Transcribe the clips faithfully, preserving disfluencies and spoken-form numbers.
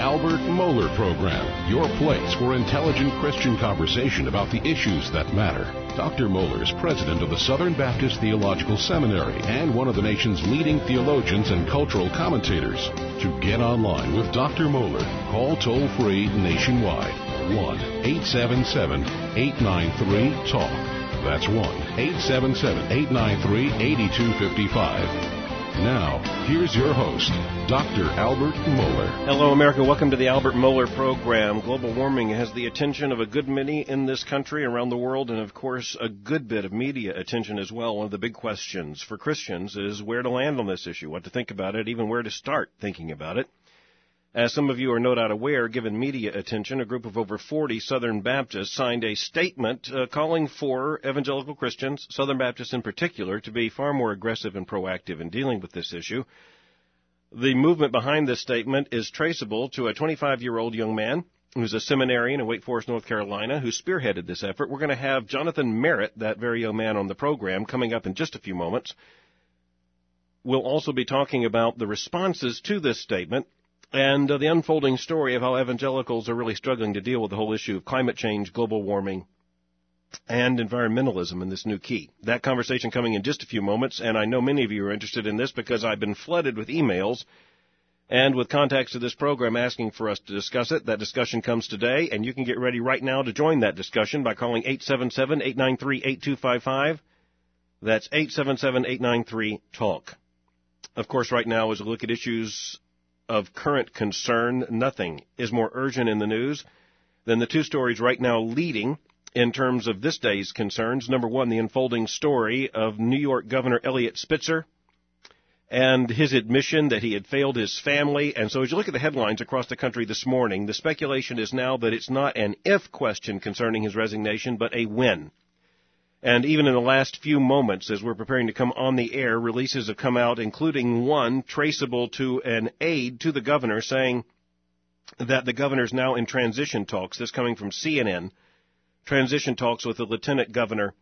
Albert Mohler Program, your place for intelligent Christian conversation about the issues that matter. Doctor Mohler is president of the Southern Baptist Theological Seminary and one of the nation's leading theologians and cultural commentators. To get online with Doctor Mohler, call toll-free nationwide, one eight seven seven, eight nine three, talk. That's one eight seven seven, eight nine three, eight two five five. Now, here's your host, Doctor Albert Mohler. Hello, America. Welcome to the Albert Mohler Program. Global warming has the attention of a good many in this country, around the world, and, of course, a good bit of media attention as well. One of the big questions for Christians is where to land on this issue, what to think about it, even where to start thinking about it. As some of you are no doubt aware, given media attention, a group of over forty Southern Baptists signed a statement uh, calling for evangelical Christians, Southern Baptists in particular, to be far more aggressive and proactive in dealing with this issue. The movement behind this statement is traceable to a twenty-five-year-old young man who's a seminarian in Wake Forest, North Carolina, who spearheaded this effort. We're going to have Jonathan Merritt, that very young man, on the program coming up in just a few moments. We'll also be talking about the responses to this statement and uh, the unfolding story of how evangelicals are really struggling to deal with the whole issue of climate change, global warming, and environmentalism in this new key. That conversation coming in just a few moments, and I know many of you are interested in this because I've been flooded with emails and with contacts to this program asking for us to discuss it. That discussion comes today, and you can get ready right now to join that discussion by calling eight seven seven, eight nine three, eight two five five. That's eight seven seven, eight nine three, talk. Of course, right now, as we look at issues of current concern, nothing is more urgent in the news than the two stories right now leading in terms of this day's concerns. Number one, the unfolding story of New York Governor Eliot Spitzer and his admission that he had failed his family. And so as you look at the headlines across the country this morning, the speculation is now that it's not an if question concerning his resignation, but a when. And even in the last few moments, as we're preparing to come on the air, releases have come out, including one traceable to an aide to the governor saying that the governor's now in transition talks. This coming from C N N, transition talks with the lieutenant governor.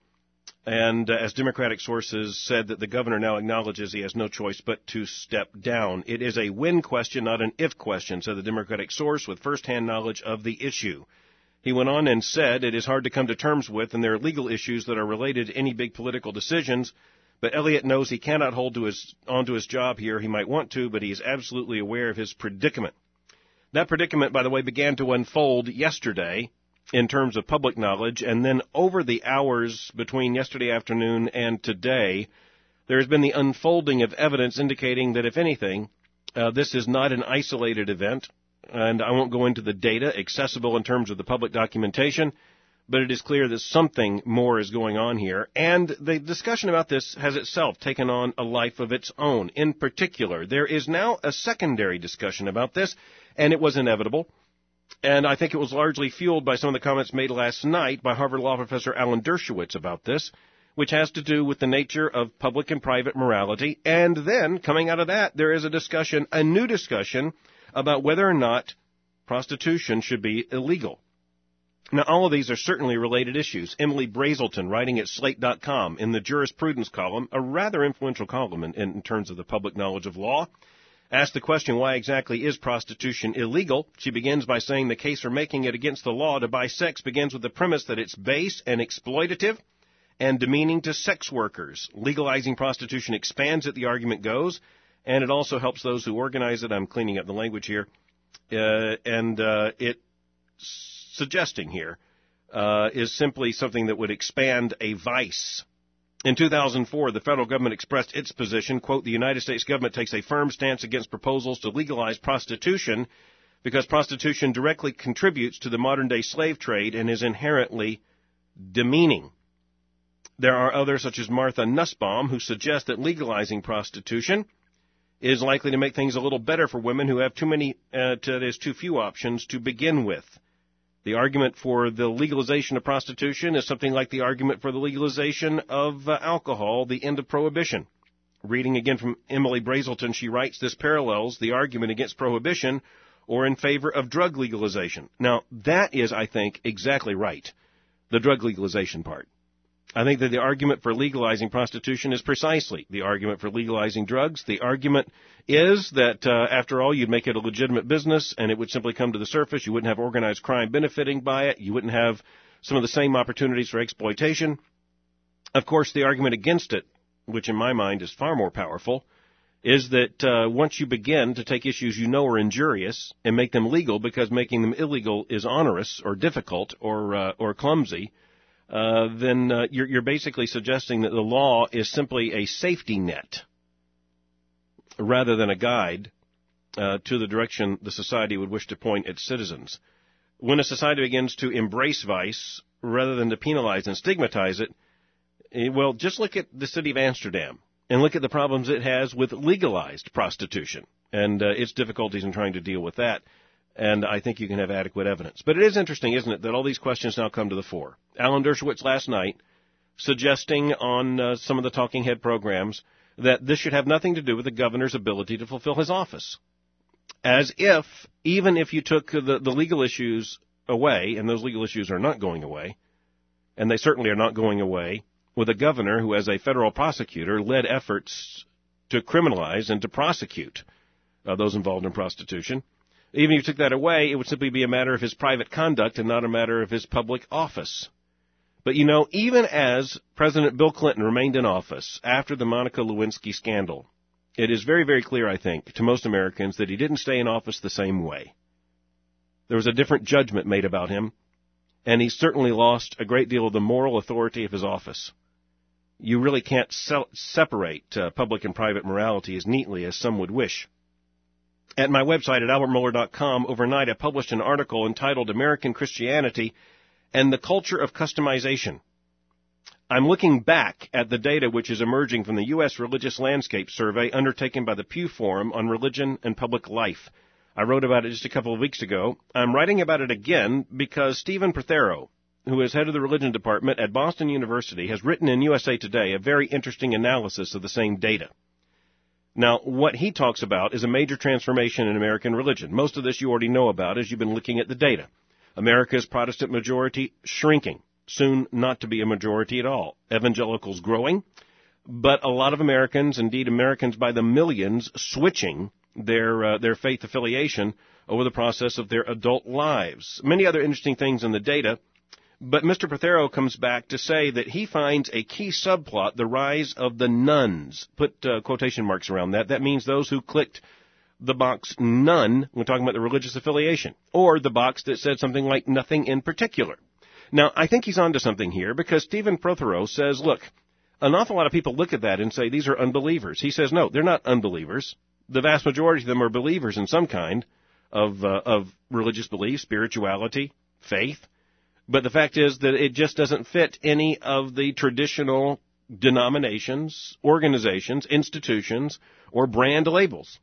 And uh, as Democratic sources said, that the governor now acknowledges he has no choice but to step down. It is a when question, not an if question, said the Democratic source with firsthand knowledge of the issue. He went on and said it is hard to come to terms with, and there are legal issues that are related to any big political decisions, but Eliot knows he cannot hold to his, onto his job here. He might want to, but he is absolutely aware of his predicament. That predicament, by the way, began to unfold yesterday in terms of public knowledge, and then over the hours between yesterday afternoon and today, there has been the unfolding of evidence indicating that, if anything, uh, this is not an isolated event. And I won't go into the data accessible in terms of the public documentation, but it is clear that something more is going on here. And the discussion about this has itself taken on a life of its own. In particular, there is now a secondary discussion about this, and it was inevitable. And I think it was largely fueled by some of the comments made last night by Harvard Law professor Alan Dershowitz about this, which has to do with the nature of public and private morality. And then, coming out of that, there is a discussion, a new discussion, about whether or not prostitution should be illegal. Now, all of these are certainly related issues. Emily Brazelton, writing at slate dot com in the jurisprudence column, a rather influential column in, in terms of the public knowledge of law, asked the question, why exactly is prostitution illegal? She begins by saying the case for making it against the law to buy sex begins with the premise that it's base and exploitative and demeaning to sex workers. Legalizing prostitution expands it, the argument goes, and it also helps those who organize it. I'm cleaning up the language here. Uh, and uh, it suggesting here uh, is simply something that would expand a vice. In two thousand four, the federal government expressed its position, quote, the United States government takes a firm stance against proposals to legalize prostitution because prostitution directly contributes to the modern-day slave trade and is inherently demeaning. There are others, such as Martha Nussbaum, who suggest that legalizing prostitution is likely to make things a little better for women who have too many, uh, to, there's too few options to begin with. The argument for the legalization of prostitution is something like the argument for the legalization of uh, alcohol, the end of prohibition. Reading again from Emily Brazelton, she writes, this parallels the argument against prohibition or in favor of drug legalization. Now, that is, I think, exactly right, the drug legalization part. I think that the argument for legalizing prostitution is precisely the argument for legalizing drugs. The argument is that, uh, after all, you'd make it a legitimate business, and it would simply come to the surface. You wouldn't have organized crime benefiting by it. You wouldn't have some of the same opportunities for exploitation. Of course, the argument against it, which in my mind is far more powerful, is that uh, once you begin to take issues you know are injurious and make them legal because making them illegal is onerous or difficult or uh, or clumsy, uh, then uh, you're, you're basically suggesting that the law is simply a safety net rather than a guide uh, to the direction the society would wish to point its citizens. When a society begins to embrace vice rather than to penalize and stigmatize it, eh, well, just look at the city of Amsterdam and look at the problems it has with legalized prostitution and uh, its difficulties in trying to deal with that. And I think you can have adequate evidence. But it is interesting, isn't it, that all these questions now come to the fore. Alan Dershowitz last night suggesting on uh, some of the talking head programs that this should have nothing to do with the governor's ability to fulfill his office. As if, even if you took the, the legal issues away, and those legal issues are not going away, and they certainly are not going away, with a governor who, as a federal prosecutor, led efforts to criminalize and to prosecute uh, those involved in prostitution. Even if you took that away, it would simply be a matter of his private conduct and not a matter of his public office. But, you know, even as President Bill Clinton remained in office after the Monica Lewinsky scandal, it is very, very clear, I think, to most Americans that he didn't stay in office the same way. There was a different judgment made about him, and he certainly lost a great deal of the moral authority of his office. You really can't se- separate uh, public and private morality as neatly as some would wish. At my website at albert mohler dot com, overnight I published an article entitled American Christianity and the Culture of Customization. I'm looking back at the data which is emerging from the U S Religious Landscape Survey undertaken by the Pew Forum on Religion and Public Life. I wrote about it just a couple of weeks ago. I'm writing about it again because Stephen Prothero, who is head of the religion department at Boston University, has written in U S A Today a very interesting analysis of the same data. Now, what he talks about is a major transformation in American religion. Most of this you already know about as you've been looking at the data. America's Protestant majority shrinking, soon not to be a majority at all. Evangelicals growing, but a lot of Americans, indeed Americans by the millions, switching their uh, their faith affiliation over the process of their adult lives. Many other interesting things in the data. But Mister Prothero comes back to say that he finds a key subplot, the rise of the nuns. Put uh, quotation marks around that. That means those who clicked the box none when talking about the religious affiliation, or the box that said something like nothing in particular. Now, I think he's onto something here because Stephen Prothero says, look, an awful lot of people look at that and say these are unbelievers. He says, no, they're not unbelievers. The vast majority of them are believers in some kind of uh, of religious belief, spirituality, faith. But the fact is that it just doesn't fit any of the traditional denominations, organizations, institutions, or brand labels.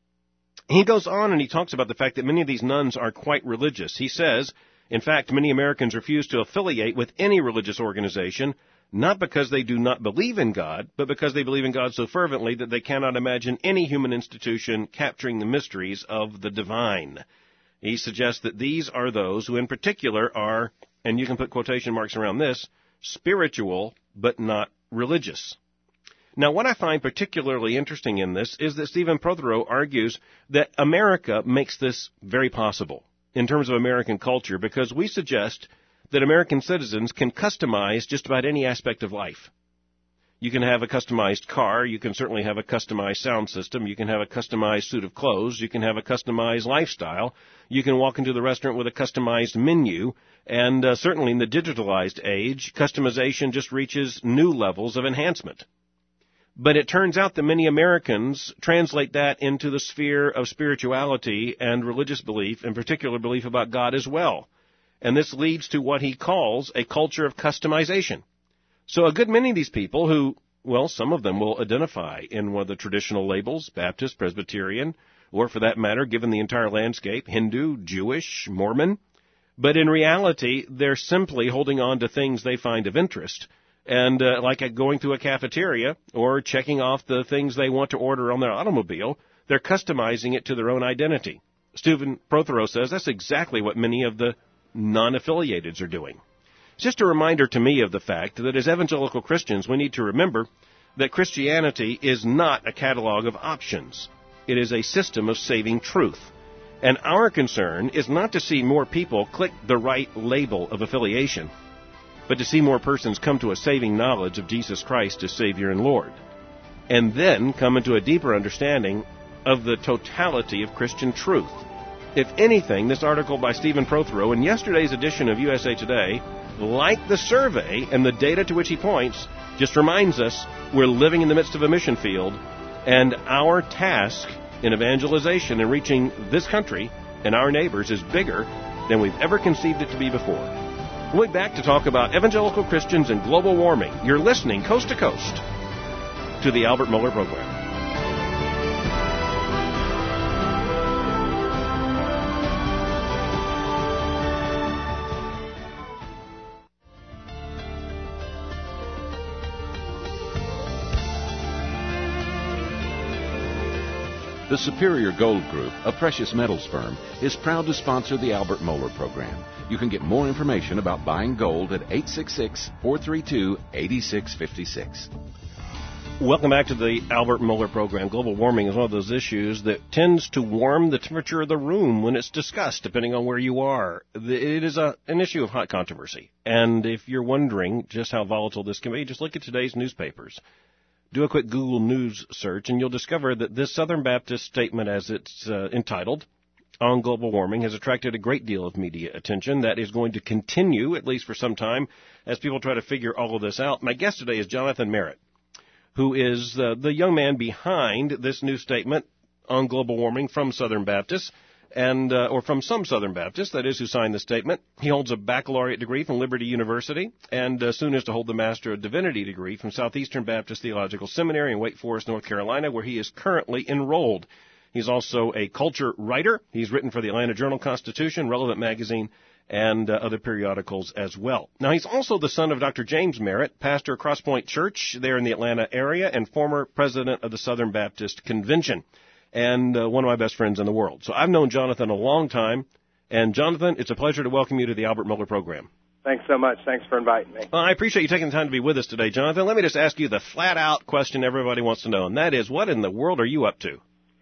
He goes on and he talks about the fact that many of these nuns are quite religious. He says, in fact, many Americans refuse to affiliate with any religious organization, not because they do not believe in God, but because they believe in God so fervently that they cannot imagine any human institution capturing the mysteries of the divine. He suggests that these are those who in particular are, and you can put quotation marks around this, spiritual but not religious. Now, what I find particularly interesting in this is that Stephen Prothero argues that America makes this very possible in terms of American culture because we suggest that American citizens can customize just about any aspect of life. You can have a customized car. You can certainly have a customized sound system. You can have a customized suit of clothes. You can have a customized lifestyle. You can walk into the restaurant with a customized menu. And uh, certainly in the digitalized age, customization just reaches new levels of enhancement. But it turns out that many Americans translate that into the sphere of spirituality and religious belief, in particular belief about God as well. And this leads to what he calls a culture of customization. So a good many of these people who, well, some of them will identify in one of the traditional labels, Baptist, Presbyterian, or for that matter, given the entire landscape, Hindu, Jewish, Mormon. But in reality, they're simply holding on to things they find of interest. And uh, like going through a cafeteria or checking off the things they want to order on their automobile, they're customizing it to their own identity. Stephen Prothero says that's exactly what many of the non-affiliateds are doing. It's just a reminder to me of the fact that as evangelical Christians, we need to remember that Christianity is not a catalog of options. It is a system of saving truth. And our concern is not to see more people click the right label of affiliation, but to see more persons come to a saving knowledge of Jesus Christ as Savior and Lord, and then come into a deeper understanding of the totality of Christian truth. If anything, this article by Stephen Prothero in yesterday's edition of U S A Today, like the survey and the data to which he points, just reminds us we're living in the midst of a mission field, and our task in evangelization and reaching this country and our neighbors is bigger than we've ever conceived it to be before. We'll be back to talk about evangelical Christians and global warming. You're listening coast to coast to the Albert Mohler Program. The Superior Gold Group, a precious metals firm, is proud to sponsor the Albert Mohler Program. You can get more information about buying gold at eight six six, four three two, eight six five six. Welcome back to the Albert Mohler Program. Global warming is one of those issues that tends to warm the temperature of the room when it's discussed, depending on where you are. It is a, an issue of hot controversy. And if you're wondering just how volatile this can be, just look at today's newspapers. Do a quick Google News search, and you'll discover that this Southern Baptist statement, as it's uh, entitled, on global warming, has attracted a great deal of media attention. That is going to continue, at least for some time, as people try to figure all of this out. My guest today is Jonathan Merritt, who is uh, the young man behind this new statement on global warming from Southern Baptists, and uh, or from some Southern Baptists, that is, who signed the statement. He holds a baccalaureate degree from Liberty University, and uh, soon is to hold the Master of Divinity degree from Southeastern Baptist Theological Seminary in Wake Forest, North Carolina, where he is currently enrolled. He's also a culture writer. He's written for the Atlanta Journal-Constitution, Relevant Magazine, and uh, other periodicals as well. Now, he's also the son of Doctor James Merritt, pastor of Cross Point Church there in the Atlanta area, and former president of the Southern Baptist Convention, and uh, one of my best friends in the world. So I've known Jonathan a long time. And, Jonathan, it's a pleasure to welcome you to the Albert Mohler Program. Thanks so much. Thanks for inviting me. Well, I appreciate you taking the time to be with us today, Jonathan. Let me just ask you the flat-out question everybody wants to know, and that is, what in the world are you up to?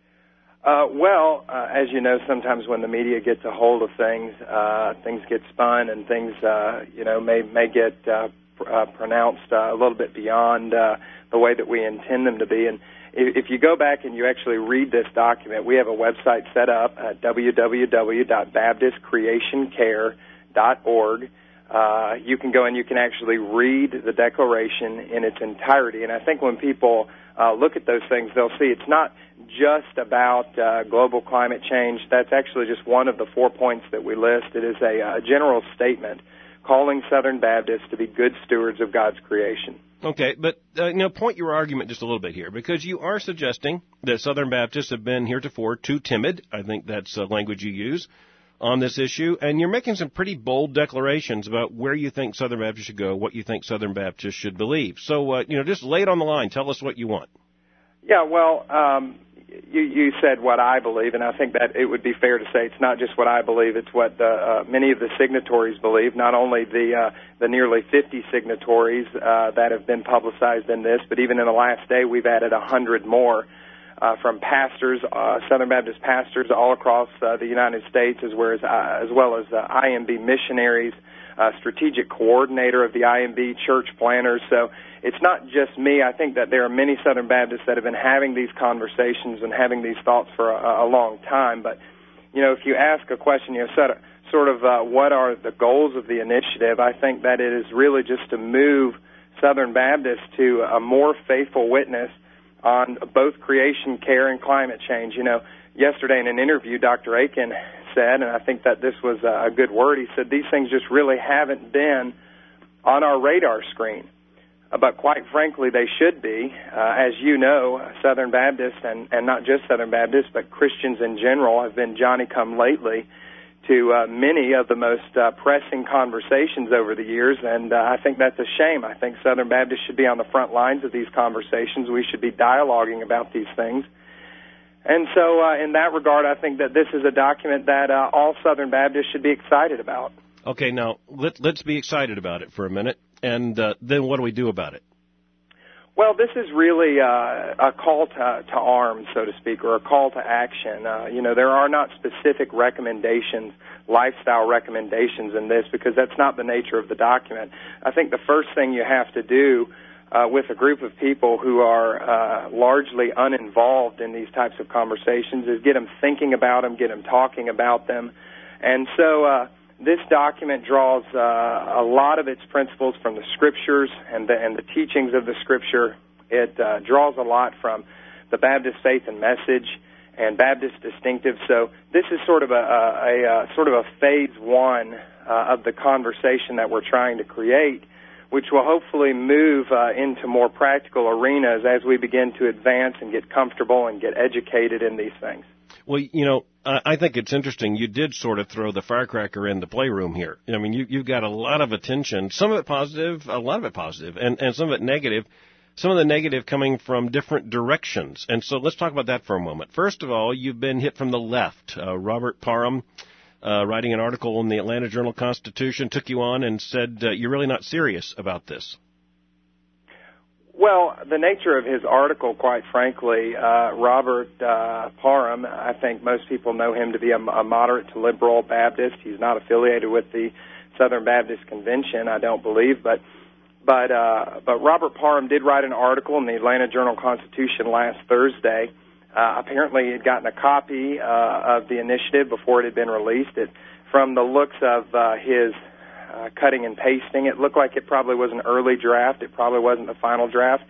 Uh, well, uh, as you know, sometimes when the media gets a hold of things, uh, things get spun and things, uh, you know, may may get uh, pr- uh, pronounced uh, a little bit beyond uh, the way that we intend them to be. And if you go back and you actually read this document, we have a website set up at w w w dot baptist creation care dot org. Uh, you can go and you can actually read the declaration in its entirety. And I think when people uh, look at those things, they'll see it's not just about uh, global climate change. That's actually just one of the four points that we list. It is a, a general statement calling Southern Baptists to be good stewards of God's creation. Okay, but uh, you know, point your argument just a little bit here, because you are suggesting that Southern Baptists have been heretofore too timid. I think that's the language you use on this issue, and you're making some pretty bold declarations about where you think Southern Baptists should go, what you think Southern Baptists should believe. So, uh, you know, just lay it on the line. Tell us what you want. Yeah, well, um, you, you said what I believe, and I think that it would be fair to say it's not just what I believe, it's what the, uh, many of the signatories believe, not only the uh, the nearly fifty signatories uh, that have been publicized in this, but even in the last day we've added one hundred more uh, from pastors, uh, Southern Baptist pastors all across uh, the United States, as well as, uh, as, well as uh, I M B missionaries, uh, strategic coordinator of the I M B, church planners. So it's not just me. I think that there are many Southern Baptists that have been having these conversations and having these thoughts for a, a long time. But, you know, if you ask a question, you know, sort of, sort of uh, what are the goals of the initiative, I think that it is really just to move Southern Baptists to a more faithful witness on both creation care and climate change. You know, yesterday in an interview, Doctor Aiken said, and I think that this was a good word, he said these things just really haven't been on our radar screen. But quite frankly, they should be. Uh, as you know, Southern Baptists, and, and not just Southern Baptists, but Christians in general, have been Johnny-come-lately to uh, many of the most uh, pressing conversations over the years, and uh, I think that's a shame. I think Southern Baptists should be on the front lines of these conversations. We should be dialoguing about these things. And so uh, in that regard, I think that this is a document that uh, all Southern Baptists should be excited about. Okay, now let, let's be excited about it for a minute, and uh, then what do we do about it? Well, this is really uh, a call to, to arms, so to speak, or a call to action. Uh, you know, there are not specific recommendations, lifestyle recommendations in this, because that's not the nature of the document. I think the first thing you have to do uh, with a group of people who are uh, largely uninvolved in these types of conversations is get them thinking about them, get them talking about them. And so uh, this document draws uh, a lot of its principles from the Scriptures and the, and the teachings of the Scripture. It uh, draws a lot from the Baptist Faith and Message and Baptist Distinctive. So this is sort of a, a, a, a sort of a phase one uh, of the conversation that we're trying to create, which will hopefully move uh, into more practical arenas as we begin to advance and get comfortable and get educated in these things. Well, you know, I think it's interesting. You did sort of throw the firecracker in the playroom here. I mean, you, you've got a lot of attention, some of it positive, a lot of it positive, and, and some of it negative, some of the negative coming from different directions. And so let's talk about that for a moment. First of all, you've been hit from the left. Uh, Robert Parham, uh, writing an article in the Atlanta Journal-Constitution, took you on and said uh, you're really not serious about this. Well, the nature of his article, quite frankly, uh, Robert uh, Parham, I think most people know him to be a, a moderate to liberal Baptist. He's not affiliated with the Southern Baptist Convention, I don't believe, but but uh, but Robert Parham did write an article in the Atlanta Journal-Constitution last Thursday. Uh, apparently, he had gotten a copy uh, of the initiative before it had been released. It, from the looks of uh, his Uh, cutting and pasting, it looked like it probably was an early draft. It probably wasn't the final draft.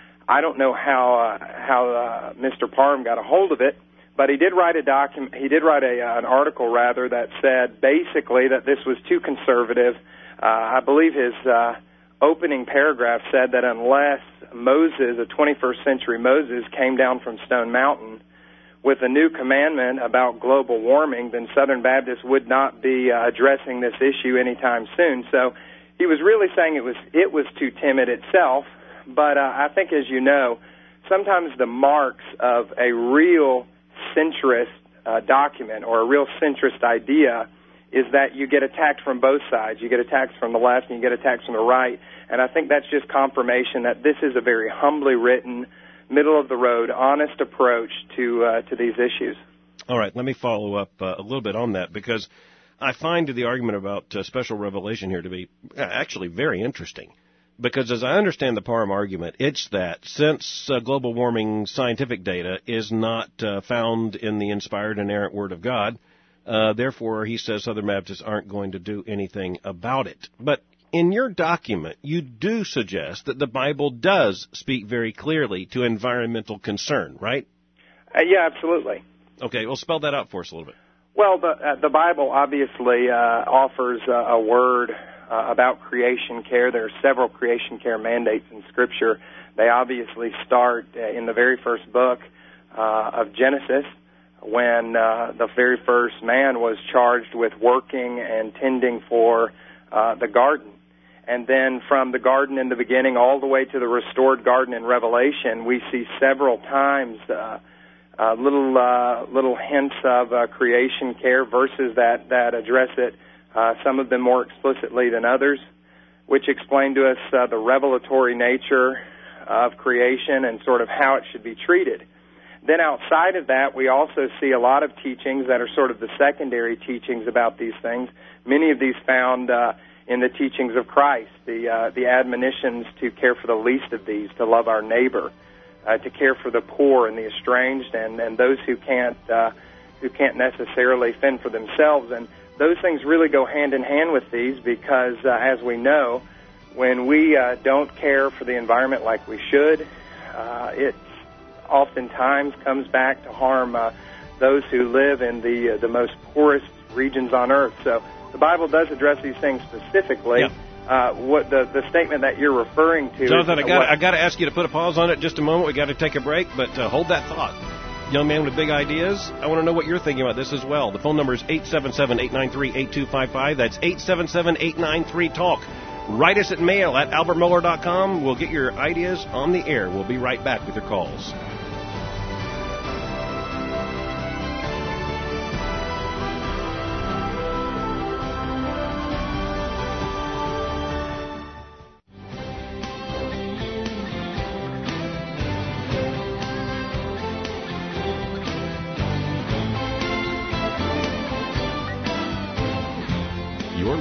I don't know how uh, how uh, Mister Parham got a hold of it, but he did write a document. He did write a uh, an article rather that said basically that this was too conservative. Uh, I believe his uh, opening paragraph said that unless Moses, a twenty-first century Moses, came down from Stone Mountain with a new commandment about global warming, then Southern Baptists would not be uh, addressing this issue anytime soon. So he was really saying it was it was too timid itself. But uh, I think, as you know, sometimes the marks of a real centrist uh, document or a real centrist idea is that you get attacked from both sides. You get attacked from the left and you get attacked from the right. And I think that's just confirmation that this is a very humbly written, middle-of-the-road, honest approach to uh, to these issues. All right, let me follow up uh, a little bit on that, because I find the argument about uh, special revelation here to be actually very interesting. Because as I understand the Parham argument, it's that since uh, global warming scientific data is not uh, found in the inspired, inerrant Word of God, uh, therefore, he says Southern Baptists aren't going to do anything about it. But in your document, you do suggest that the Bible does speak very clearly to environmental concern, right? Uh, yeah, absolutely. Okay, well, spell that out for us a little bit. Well, the, uh, the Bible obviously uh, offers uh, a word uh, about creation care. There are several creation care mandates in Scripture. They obviously start uh, in the very first book uh, of Genesis, when uh, the very first man was charged with working and tending for uh, the garden. And then from the garden in the beginning all the way to the restored garden in Revelation, we see several times uh, uh, little uh, little hints of uh, creation care, verses that, that address it, uh, some of them more explicitly than others, which explain to us uh, the revelatory nature of creation and sort of how it should be treated. Then outside of that, we also see a lot of teachings that are sort of the secondary teachings about these things, many of these found uh, in the teachings of Christ, the uh, the admonitions to care for the least of these, to love our neighbor, uh, to care for the poor and the estranged, and, and those who can't uh, who can't necessarily fend for themselves. And those things really go hand in hand with these, because uh, as we know, when we uh, don't care for the environment like we should, uh, it oftentimes comes back to harm uh, those who live in the uh, the most poorest regions on earth. So the Bible does address these things specifically. Yeah. Uh, what the the statement that you're referring to? Jonathan, is, I got what, I got to ask you to put a pause on it just a moment. We got to take a break, but uh, hold that thought. Young man with big ideas, I want to know what you're thinking about this as well. The phone number is eight seven seven, eight nine three, eight two five five. That's eight seven seven, eight nine three, talk. Write us at mail at albert mohler dot com. We'll get your ideas on the air. We'll be right back with your calls.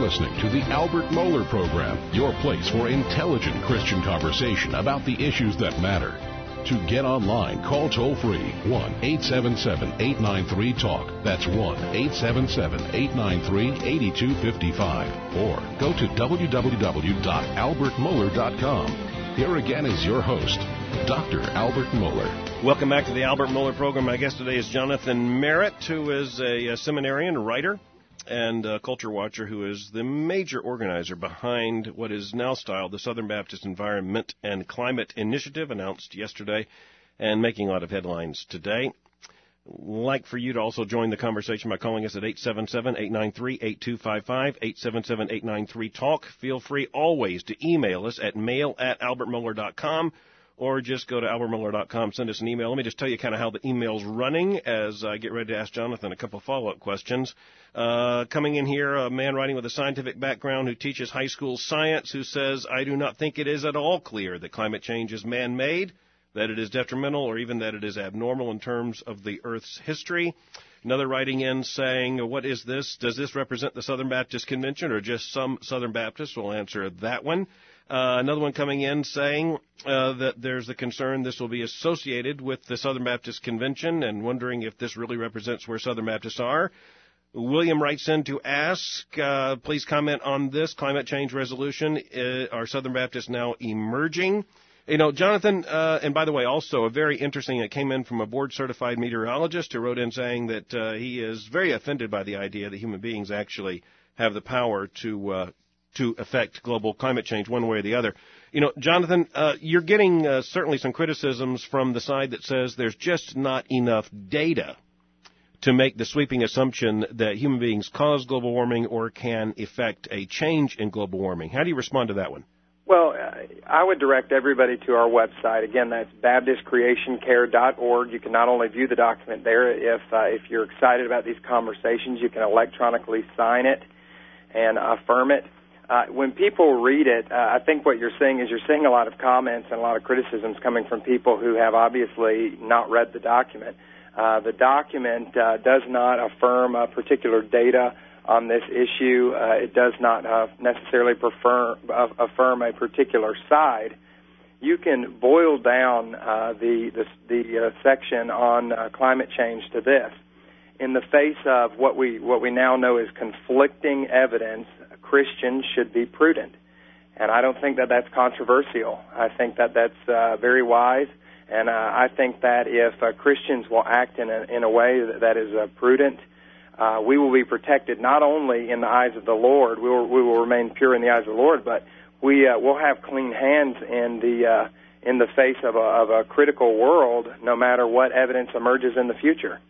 listening to the Albert Mohler Program, your place for intelligent Christian conversation about the issues that matter. To get online, call toll-free one eight seven seven, eight nine three, TALK. That's one eight seven seven, eight nine three, eight two five five. Or go to w w w dot albert mohler dot com. Here again is your host, Doctor Albert Mohler. Welcome back to the Albert Mohler Program. My guest today is Jonathan Merritt, who is a, a seminarian, a writer, and a culture watcher who is the major organizer behind what is now styled the Southern Baptist Environment and Climate Initiative, announced yesterday and making a lot of headlines today. Like for you to also join the conversation by calling us at eight seven seven, eight nine three, eight two five five, eight seven seven, eight nine three, TALK. Feel free always to email us at mail at albert mohler dot com. Or just go to albert mohler dot com, send us an email. Let me just tell you kind of how the email's running as I get ready to ask Jonathan a couple of follow-up questions. Uh, coming in here, a man writing with a scientific background who teaches high school science who says, I do not think it is at all clear that climate change is man-made, that it is detrimental, or even that it is abnormal in terms of the Earth's history. Another writing in saying, what is this? Does this represent the Southern Baptist Convention or just some Southern Baptists? We'll answer that one. Uh, another one coming in saying uh, that there's the concern this will be associated with the Southern Baptist Convention and wondering if this really represents where Southern Baptists are. William writes in to ask, uh, please comment on this climate change resolution. Uh, are Southern Baptists now emerging? You know, Jonathan, uh, and by the way, also a very interesting, it came in from a board-certified meteorologist who wrote in saying that uh, he is very offended by the idea that human beings actually have the power to uh, to affect global climate change one way or the other. You know, Jonathan, uh, you're getting uh, certainly some criticisms from the side that says there's just not enough data to make the sweeping assumption that human beings cause global warming or can effect a change in global warming. How do you respond to that one? Well, I would direct everybody to our website. Again, that's baptist creation care dot org. You can not only view the document there, if uh, if you're excited about these conversations, you can electronically sign it and affirm it. Uh, when people read it, uh, I think what you're seeing is you're seeing a lot of comments and a lot of criticisms coming from people who have obviously not read the document. Uh, the document uh, does not affirm a particular data on this issue. Uh, it does not uh, necessarily prefer, uh, affirm a particular side. You can boil down uh, the the, the uh, section on uh, climate change to this: in the face of what we what we now know is conflicting evidence, Christians should be prudent. And I don't think that that's controversial. I think that that's uh, very wise. And uh, I think that if uh, Christians will act in a, in a way that, that is uh, prudent, uh, we will be protected not only in the eyes of the Lord, we will, we will remain pure in the eyes of the Lord, but we uh, will have clean hands in the uh, in the face of a, of a critical world, no matter what evidence emerges in the future.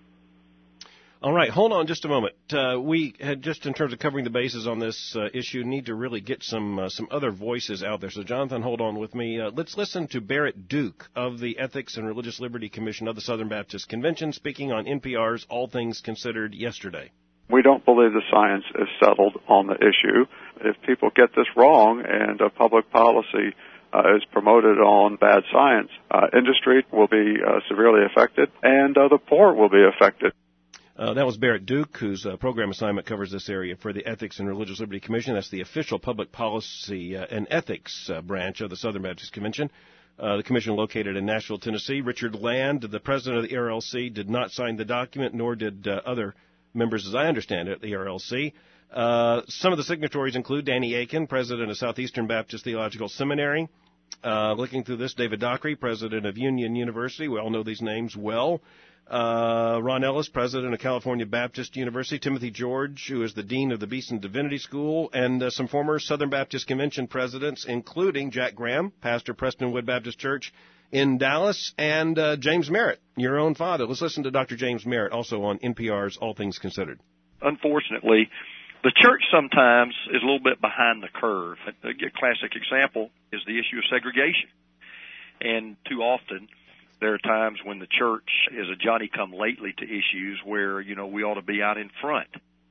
All right, hold on just a moment. Uh, we had, just in terms of covering the bases on this uh, issue, need to really get some uh, some other voices out there. So, Jonathan, hold on with me. Uh, let's listen to Barrett Duke of the Ethics and Religious Liberty Commission of the Southern Baptist Convention, speaking on N P R's All Things Considered yesterday. We don't believe the science is settled on the issue. If people get this wrong and uh, public policy uh, is promoted on bad science, uh, industry will be uh, severely affected, and uh, the poor will be affected. Uh, that was Barrett Duke, whose uh, program assignment covers this area for the Ethics and Religious Liberty Commission. That's the official public policy uh, and ethics uh, branch of the Southern Baptist Convention. Uh, the commission located in Nashville, Tennessee. Richard Land, the president of the E R L C, did not sign the document, nor did uh, other members, as I understand it, at the E R L C. Uh, some of the signatories include Danny Akin, president of Southeastern Baptist Theological Seminary. Uh, looking through this, David Dockery, president of Union University. We all know these names well. Uh, Ron Ellis, president of California Baptist University, Timothy George, who is the dean of the Beeson Divinity School, and uh, some former Southern Baptist Convention presidents, including Jack Graham, pastor Prestonwood Baptist Church in Dallas, and uh, James Merritt, your own father. Let's listen to Doctor James Merritt, also on N P R's All Things Considered. Unfortunately, the church sometimes is a little bit behind the curve. A classic example is the issue of segregation. And too often, there are times when the church is a Johnny-come-lately to issues where, you know, we ought to be out in front.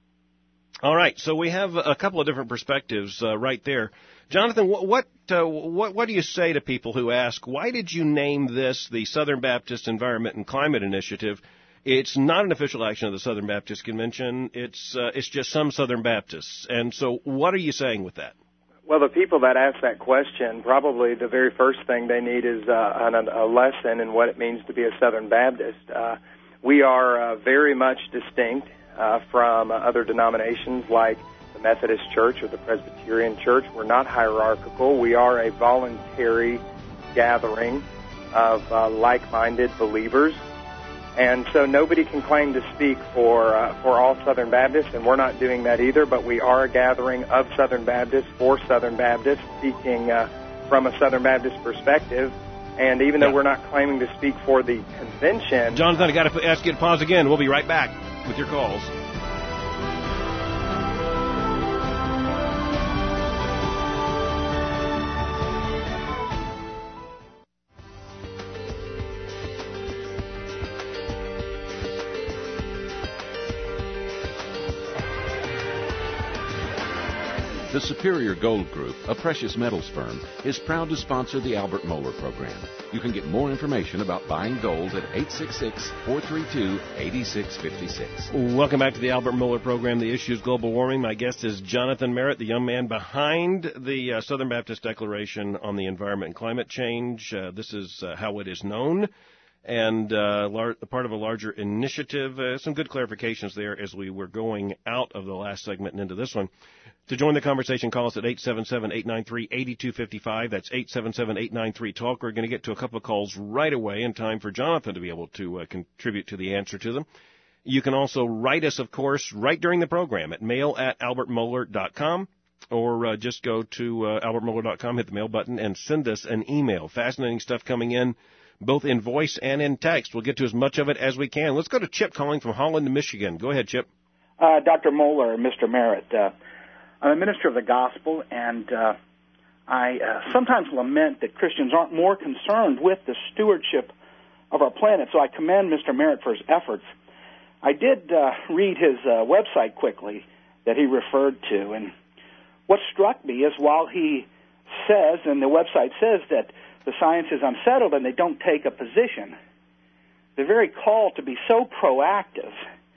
All right, so we have a couple of different perspectives uh, right there. Jonathan, what what, uh, what what do you say to people who ask, why did you name this the Southern Baptist Environment and Climate Initiative It's not an official action of the Southern Baptist Convention. It's uh, it's just some Southern Baptists. And so what are you saying with that? Well, the people that ask that question, probably the very first thing they need is uh, a, a lesson in what it means to be a Southern Baptist. Uh, we are uh, very much distinct uh, from uh, other denominations like the Methodist Church or the Presbyterian Church. We're not hierarchical. We are a voluntary gathering of uh, like-minded believers. And so nobody can claim to speak for uh, for all Southern Baptists, and we're not doing that either, but we are a gathering of Southern Baptists for Southern Baptists, speaking uh, from a Southern Baptist perspective. And even though we're not claiming to speak for the convention... Jonathan, I've got to ask you to pause again. We'll be right back with your calls. The Superior Gold Group, a precious metals firm, is proud to sponsor the Albert Mohler program. You can get more information about buying gold at eight six six, four three two, eight six five six. Welcome back to the Albert Mohler program. The issue is global warming. My guest is Jonathan Merritt, the young man behind the uh, Southern Baptist Declaration on the Environment and Climate Change. Uh, this is uh, how it is known, and uh, lar- part of a larger initiative. Uh, some good clarifications there as we were going out of the last segment and into this one. To join the conversation, call us at eight seven seven, eight nine three, eight two five five. That's eight seven seven, eight nine three, talk. We're going to get to a couple of calls right away in time for Jonathan to be able to uh, contribute to the answer to them. You can also write us, of course, right during the program at mail at albert mohler dot com, or uh, just go to uh, albert mohler dot com, hit the mail button, and send us an email. Fascinating stuff coming in, both in voice and in text. We'll get to as much of it as we can. Let's go to Chip calling from Holland, Michigan. Go ahead, Chip. Uh, Doctor Mohler, Mister Merritt, uh, I'm a minister of the gospel, and uh, I uh, sometimes lament that Christians aren't more concerned with the stewardship of our planet, so I commend Mister Merritt for his efforts. I did uh, read his uh, website quickly that he referred to, and what struck me is while he says, and the website says, that the science is unsettled and they don't take a position, the very call to be so proactive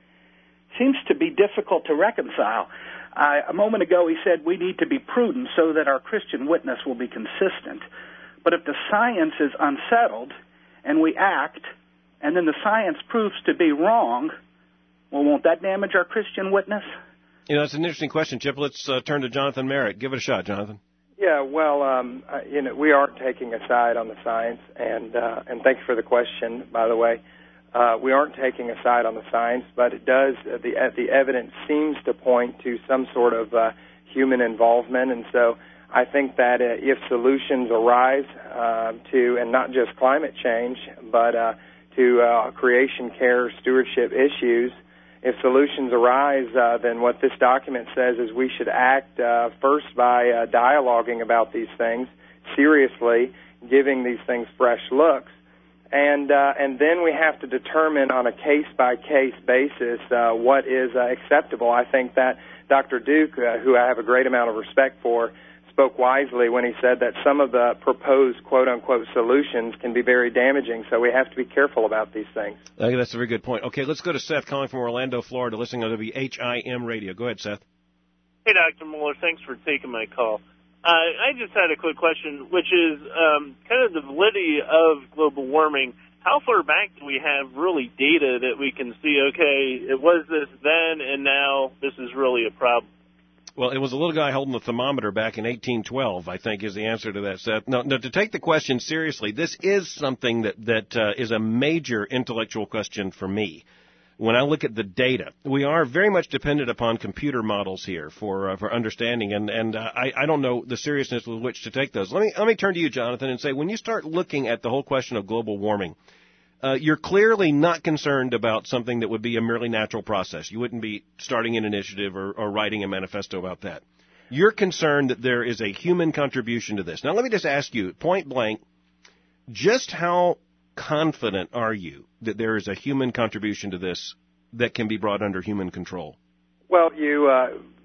seems to be difficult to reconcile. Uh, a moment ago he said we need to be prudent so that our Christian witness will be consistent. But if the science is unsettled and we act and then the science proves to be wrong, well, won't that damage our Christian witness? You know, that's an interesting question, Chip. Let's uh, turn to Jonathan Merritt. Give it a shot, Jonathan. Yeah, well, um, uh, you know, we aren't taking a side on the science, and uh, and thank you for the question, by the way. Uh, we aren't taking a side on the science, but it does, uh, the uh, the evidence seems to point to some sort of uh, human involvement, and so I think that uh, if solutions arise uh, to, and not just climate change, but uh, to uh, creation care stewardship issues, if solutions arise, uh, then what this document says is we should act uh, first by uh, dialoguing about these things seriously, giving these things fresh looks. And uh, and then we have to determine on a case-by-case basis uh, what is uh, acceptable. I think that Doctor Duke, uh, who I have a great amount of respect for, spoke wisely when he said that some of the proposed quote-unquote solutions can be very damaging, so we have to be careful about these things. I think that's a very good point. Okay, let's go to Seth calling from Orlando, Florida, listening on W H I M Radio. Go ahead, Seth. Hey, Doctor Mohler, thanks for taking my call. Uh, I just had a quick question, which is um, kind of the validity of global warming. How far back do we have really data that we can see, okay, it was this then and now this is really a problem? Well, it was a little guy holding the thermometer back in eighteen twelve, I think, is the answer to that, Seth. No, no, to take the question seriously, this is something that, that uh, is a major intellectual question for me. When I look at the data, we are very much dependent upon computer models here for uh, for understanding, and and uh, I, I don't know the seriousness with which to take those. Let me let me turn to you, Jonathan, and say when you start looking at the whole question of global warming, uh, you're clearly not concerned about something that would be a merely natural process. You wouldn't be starting an initiative or, or writing a manifesto about that. You're concerned that there is a human contribution to this. Now, let me just ask you, point blank, just how confident are you that there is a human contribution to this that can be brought under human control? Well, you, uh,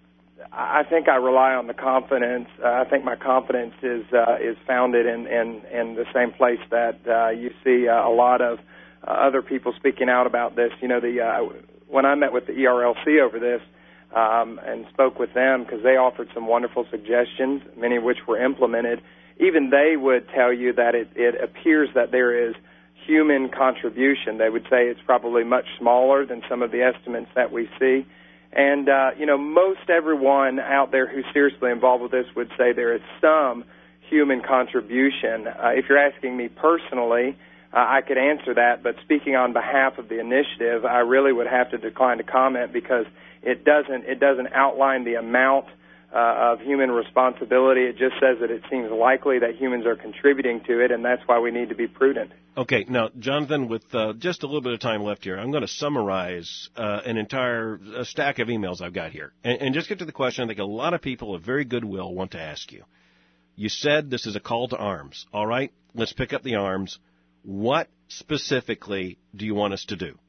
I think I rely on the confidence. Uh, I think my confidence is uh, is founded in, in, in the same place that uh, you see uh, a lot of uh, other people speaking out about this. You know, the uh, when I met with the E R L C over this um, and spoke with them, because they offered some wonderful suggestions, many of which were implemented, even they would tell you that it, it appears that there is human contribution. They would say it's probably much smaller than some of the estimates that we see. And, uh, you know, most everyone out there who's seriously involved with this would say there is some human contribution. Uh, if you're asking me personally, uh, I could answer that, but speaking on behalf of the initiative, I really would have to decline to comment because it doesn't it doesn't outline the amount uh, of human responsibility. It just says that it seems likely that humans are contributing to it, and that's why we need to be prudent. Okay, now, Jonathan, with uh, just a little bit of time left here, I'm going to summarize uh, an entire uh, stack of emails I've got here, and, and just get to the question I think a lot of people of very good will want to ask you. You said this is a call to arms. All right, let's pick up the arms. What specifically do you want us to do?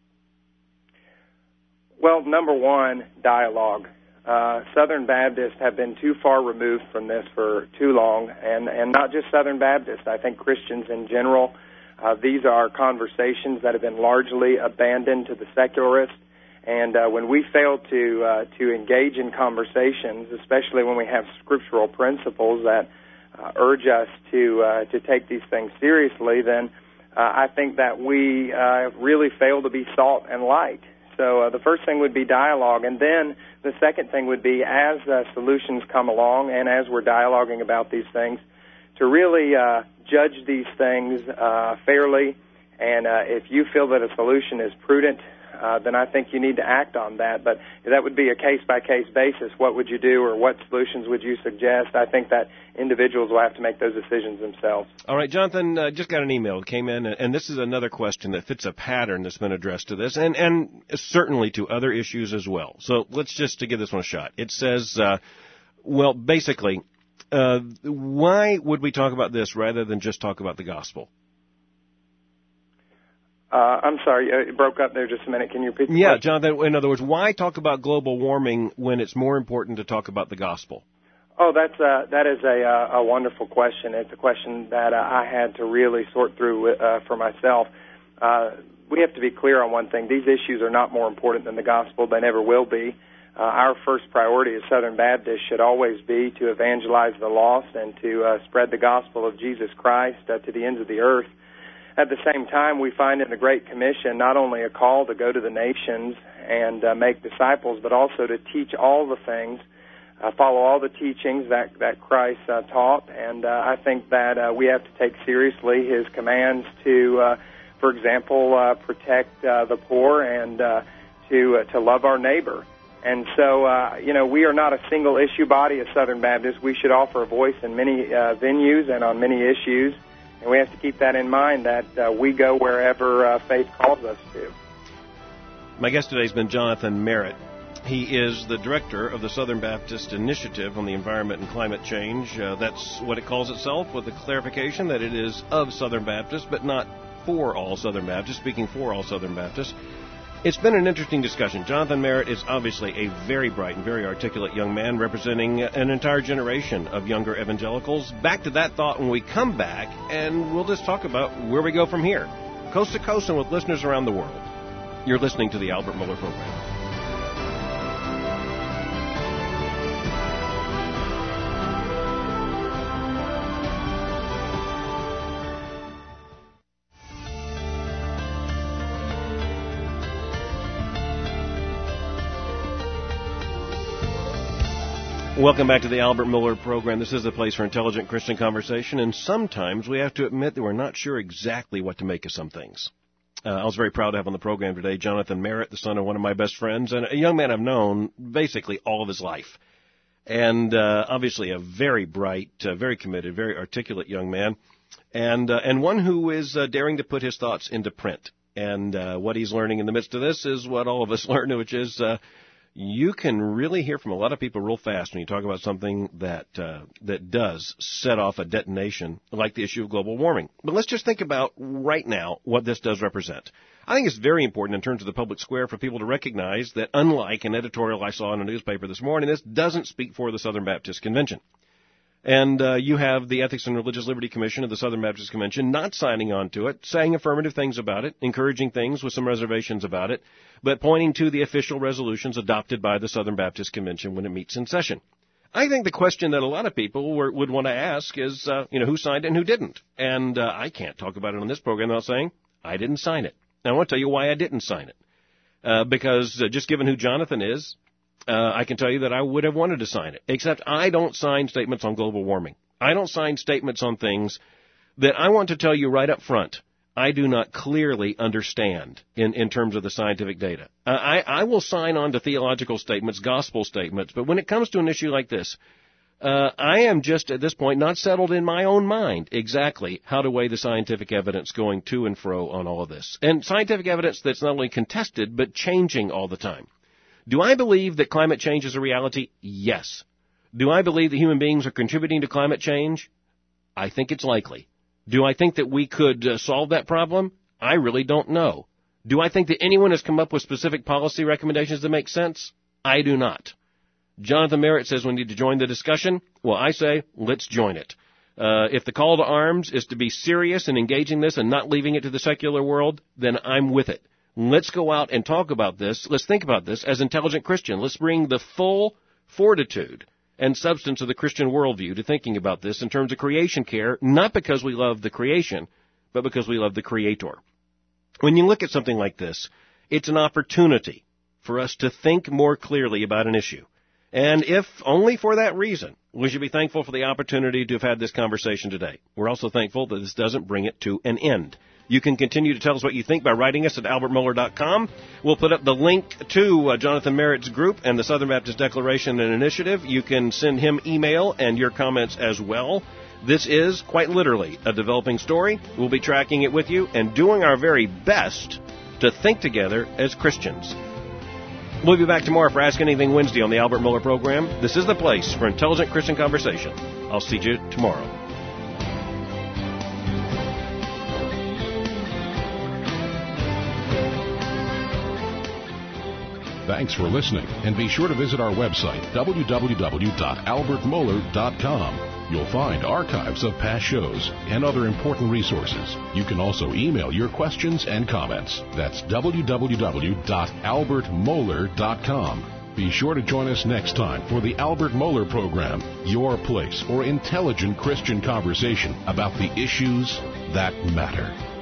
Well, number one, dialogue. Uh, Southern Baptists have been too far removed from this for too long, and, and not just Southern Baptists. I think Christians in general. Uh, these are conversations that have been largely abandoned to the secularists, and uh, when we fail to uh, to engage in conversations, especially when we have scriptural principles that uh, urge us to uh, to take these things seriously, then uh, I think that we uh, really fail to be salt and light. So uh, the first thing would be dialogue, and then the second thing would be, as uh, solutions come along and as we're dialoguing about these things, to really uh, judge these things uh, fairly, and uh, if you feel that a solution is prudent, uh, then I think you need to act on that. But that would be a case-by-case basis. What would you do, or what solutions would you suggest? I think that individuals will have to make those decisions themselves. All right, Jonathan, uh, just got an email. It came in, and this is another question that fits a pattern that's been addressed to this, and, and certainly to other issues as well. So let's just to give this one a shot. It says, uh, well, basically, Uh, why would we talk about this rather than just talk about the gospel? Uh, I'm sorry, it broke up there just a minute. Can you repeat the Yeah, question? Jonathan, in other words, why talk about global warming when it's more important to talk about the gospel? Oh, that's uh, that is a, uh, a wonderful question. It's a question that uh, I had to really sort through uh, for myself. Uh, we have to be clear on one thing. These issues are not more important than the gospel. They never will be. Uh, our first priority as Southern Baptists should always be to evangelize the lost and to uh, spread the gospel of Jesus Christ uh, to the ends of the earth. At the same time, we find in the Great Commission not only a call to go to the nations and uh, make disciples, but also to teach all the things, uh, follow all the teachings that, that Christ uh, taught. And uh, I think that uh, we have to take seriously his commands to, uh, for example, uh, protect uh, the poor and uh, to, uh, to love our neighbor. And so, uh, you know, we are not a single-issue body as Southern Baptists. We should offer a voice in many uh, venues and on many issues, and we have to keep that in mind, that uh, we go wherever uh, faith calls us to. My guest today has been Jonathan Merritt. He is the director of the Southern Baptist Initiative on the Environment and Climate Change. Uh, that's what it calls itself, with the clarification that it is of Southern Baptists, but not for all Southern Baptists, speaking for all Southern Baptists. It's been an interesting discussion. Jonathan Merritt is obviously a very bright and very articulate young man representing an entire generation of younger evangelicals. Back to that thought when we come back, and we'll just talk about where we go from here, coast to coast and with listeners around the world. You're listening to the Albert Mohler Program. Welcome back to the Albert Mohler Program. This is a place for intelligent Christian conversation, and sometimes we have to admit that we're not sure exactly what to make of some things. Uh, I was very proud to have on the program today Jonathan Merritt, the son of one of my best friends, and a young man I've known basically all of his life. And uh, obviously a very bright, uh, very committed, very articulate young man, and uh, and one who is uh, daring to put his thoughts into print. And uh, what he's learning in the midst of this is what all of us learn, which is uh, you can really hear from a lot of people real fast when you talk about something that uh, that does set off a detonation, like the issue of global warming. But let's just think about right now what this does represent. I think it's very important in terms of the public square for people to recognize that, unlike an editorial I saw in a newspaper this morning, this doesn't speak for the Southern Baptist Convention. And uh, you have the Ethics and Religious Liberty Commission of the Southern Baptist Convention not signing on to it, saying affirmative things about it, encouraging things with some reservations about it, but pointing to the official resolutions adopted by the Southern Baptist Convention when it meets in session. I think the question that a lot of people were, would want to ask is, uh, you know, who signed it and who didn't? And uh, I can't talk about it on this program without saying I didn't sign it. Now, I want to tell you why I didn't sign it. Uh, because uh, just given who Jonathan is, Uh, I can tell you that I would have wanted to sign it, except I don't sign statements on global warming. I don't sign statements on things that I want to tell you right up front I do not clearly understand in, in terms of the scientific data. Uh, I, I will sign on to theological statements, gospel statements, but when it comes to an issue like this, uh, I am just at this point not settled in my own mind exactly how to weigh the scientific evidence going to and fro on all of this. And scientific evidence that's not only contested, but changing all the time. Do I believe that climate change is a reality? Yes. Do I believe that human beings are contributing to climate change? I think it's likely. Do I think that we could uh, solve that problem? I really don't know. Do I think that anyone has come up with specific policy recommendations that make sense? I do not. Jonathan Merritt says we need to join the discussion. Well, I say let's join it. Uh, if the call to arms is to be serious in engaging this and not leaving it to the secular world, then I'm with it. Let's go out and talk about this. Let's think about this as intelligent Christians. Let's bring the full fortitude and substance of the Christian worldview to thinking about this in terms of creation care, not because we love the creation, but because we love the Creator. When you look at something like this, it's an opportunity for us to think more clearly about an issue. And if only for that reason, we should be thankful for the opportunity to have had this conversation today. We're also thankful that this doesn't bring it to an end. You can continue to tell us what you think by writing us at albert mohler dot com. We'll put up the link to uh, Jonathan Merritt's group and the Southern Baptist Declaration and Initiative. You can send him email and your comments as well. This is, quite literally, a developing story. We'll be tracking it with you and doing our very best to think together as Christians. We'll be back tomorrow for Ask Anything Wednesday on the Albert Mohler program. This is the place for intelligent Christian conversation. I'll see you tomorrow. Thanks for listening, and be sure to visit our website, w w w dot albert mohler dot com. You'll find archives of past shows and other important resources. You can also email your questions and comments. That's w w w dot albert mohler dot com. Be sure to join us next time for the Albert Mohler program, your place for intelligent Christian conversation about the issues that matter.